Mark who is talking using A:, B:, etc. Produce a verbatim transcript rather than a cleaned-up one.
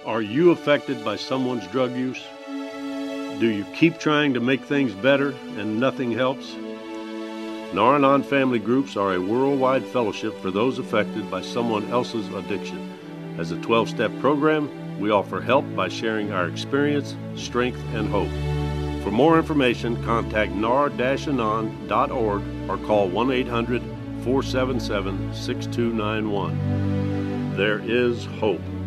A: Are you affected by someone's drug use? Do you keep trying to make things better and nothing helps? Nar-Anon family groups are a worldwide fellowship for those affected by someone else's addiction. As a twelve-step program, we offer help by sharing our experience, strength, and hope. For more information, contact nar dash anon dot org or call one eight hundred, four seven seven, six two nine one. There is hope.